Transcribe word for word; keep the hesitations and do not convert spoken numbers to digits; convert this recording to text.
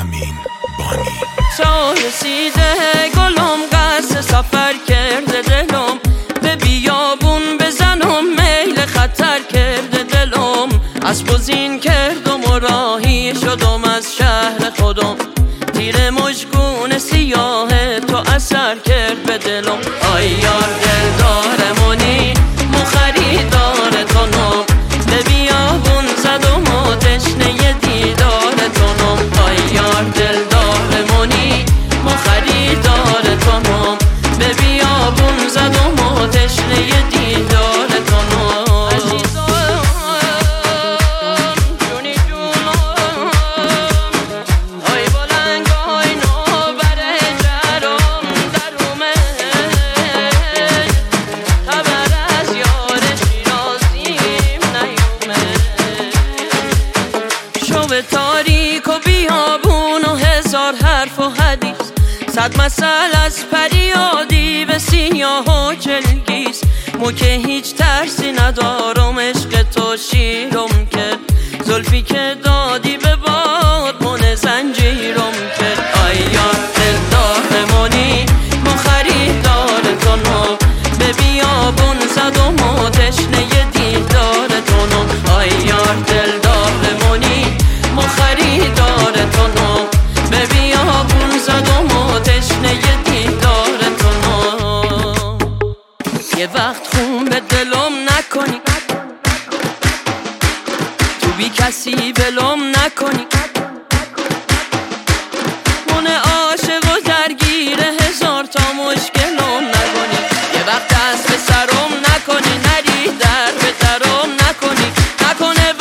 امین بانی. تا رسیده گلم قصد سفر کرده دلم، به بیابون بزنم میل خطر کرده دلم. اسب و زین کردم و راهی شدم از شهر خودم، تیر مژگون سیاه تو اثر کرد به دلم. آی یار دلدار منی مو خریدار تو نم، به بیابون زدم و تشنه دیدار تو نم. آی یار دلدار منی مو خریدار تو نم، به بیابون زدم و تشنه دیدار تو نم. به تاریک و بیابون و هزار حرف و حدیث، صد مثل از پریادی به سیاه و چلگیز. مو که هیچ ترسی ندارم، عشق تو شیرم کرد، زلفی که دادی به باد من زنجیرم کرد. آی یار دلدار منی مو خریدار تو نم، به بیابون زدم و تشنه دیدار تو نم. آی یار دلدار منی مو خریدار تو نم، به بیابون زدم و تشنه دیدار تو نم. یه وقت خون به دلم نکنی، تو بی کسی ولم نکنی، من عاشق و درگیر هزار تا مشکلم نکنی. یه وقت دست به سرم نکنی، نری در به درم نکنی، نکنه